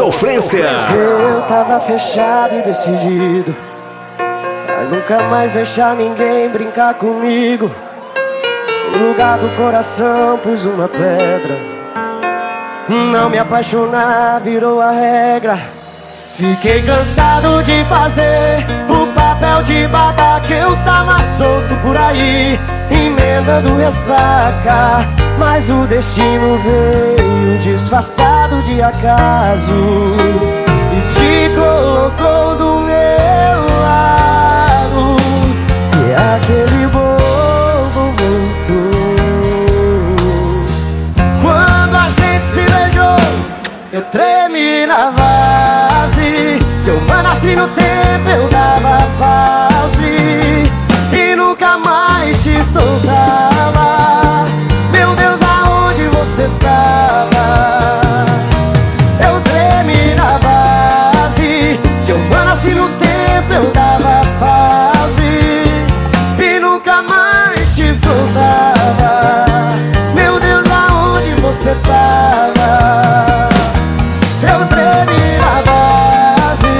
Sofrência. Eu tava fechado e decidido a nunca mais deixar ninguém brincar comigo. No lugar do coração pus uma pedra. Não me apaixonar virou a regra. Fiquei cansado de fazer o papel de babaca. Eu tava solto por aí, emendando ressaca. Mas o destino veio disfarçado de acaso e te colocou do meu lado. E aquele bobo voltou. Quando a gente se beijou, eu tremi na base. Se eu manasse no tempo, eu dava pause e nunca mais te soltava. Meu Deus, aonde você tava? Eu tremi na base. Se eu manasse no tempo, eu dava pause e nunca mais te soltava. Meu Deus, aonde você tava? Eu tremi na base.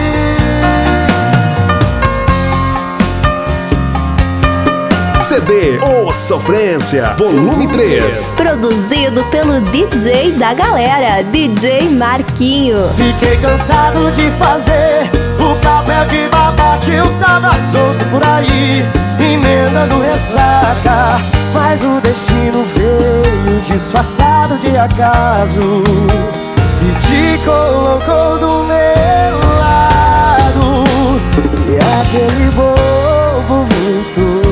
CD Ô Sofrência, volume 3. Produzido pelo DJ da galera, DJ Marquinho. Fiquei cansado de fazer o papel de babaca. Eu tava solto por aí, emendando ressaca. Mas o destino veio disfarçado de acaso e te colocou do meu lado. E aquele bobo voltou.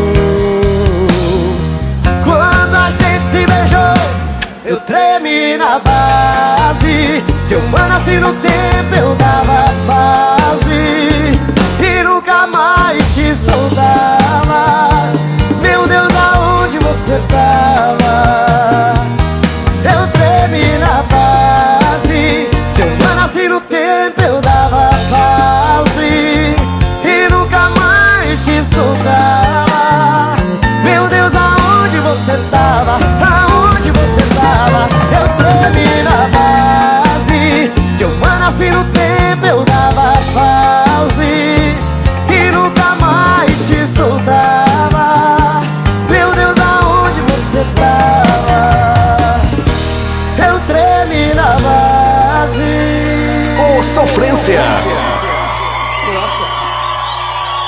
Quando a gente se beijou, eu tremi na base. Se eu manasse no tempo, eu dava pause e nunca mais te soltava. Meu Deus, aonde você tava? Eu tremi na base. Se eu manasse no tempo, eu dava pause e nunca mais te soltava. Meu Deus, aonde você tava? Aonde você tava? Eu tremi na base. Se eu manasse no tempo, eu dava pause e nunca mais te soltava. Meu Deus, aonde você tava? Eu tremi na base. Ô Sofrência. Nossa.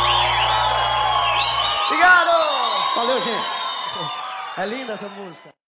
Obrigado. Valeu, gente. É linda essa música.